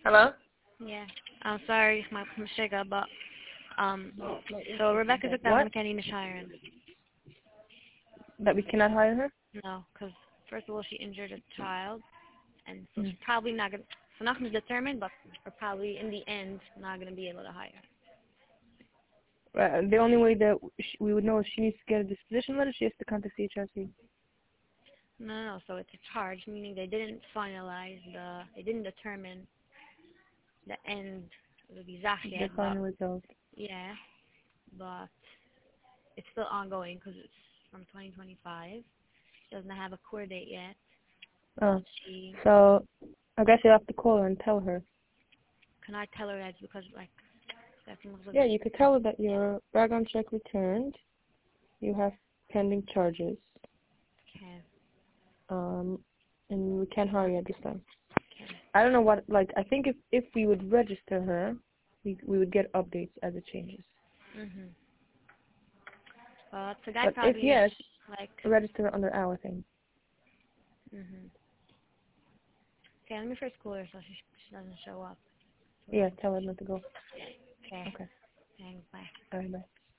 Hello? Yeah. I'm sorry, my mistake, but um, No, so Rebecca took that what? one Kenny Mishiron. That we cannot hire her? No, because first of all, she injured a child, and so Mm. she's probably not gonna. So nothing's determined, but we're probably in the end not gonna be able to hire. The only way that we would know if she needs to get a disposition letter, she has to contact CHRC. No. So it's a charge, meaning they didn't finalize they didn't determine the end of the exact The yet, but final result. yeah, but it's still ongoing because it's from 2025. She doesn't have a court date yet, but Oh, she. so I guess you'll have to call her and tell her. Can I tell her that because like that was Yeah, you could tell her that your background check returned. You have pending charges. okay. And we can't hire you at this time. Okay. I don't know what, like, I think if we would register her, we would get updates as it changes. Mhm. So guy But if probably yes, like. register her under our thing. Mhm. Okay, let me first call her so she doesn't show up. So we Yeah, can. tell her not to go. Okay. Okay. Thanks. Bye. All right, bye.